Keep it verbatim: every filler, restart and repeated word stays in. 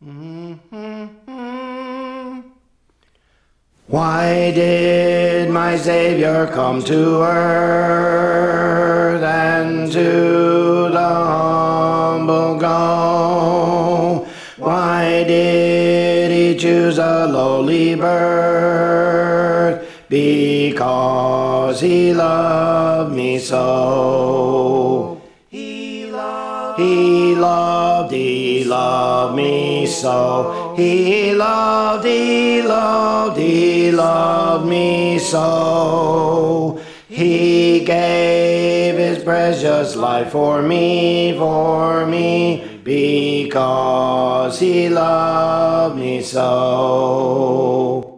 Why did my Savior come to earth and to the humble go? Why did he choose a lowly birth? Because he loved me so. He loved, he loved, he loved me so. He loved, he loved, he loved me so. He gave his precious life for me, for me, because he loved me so.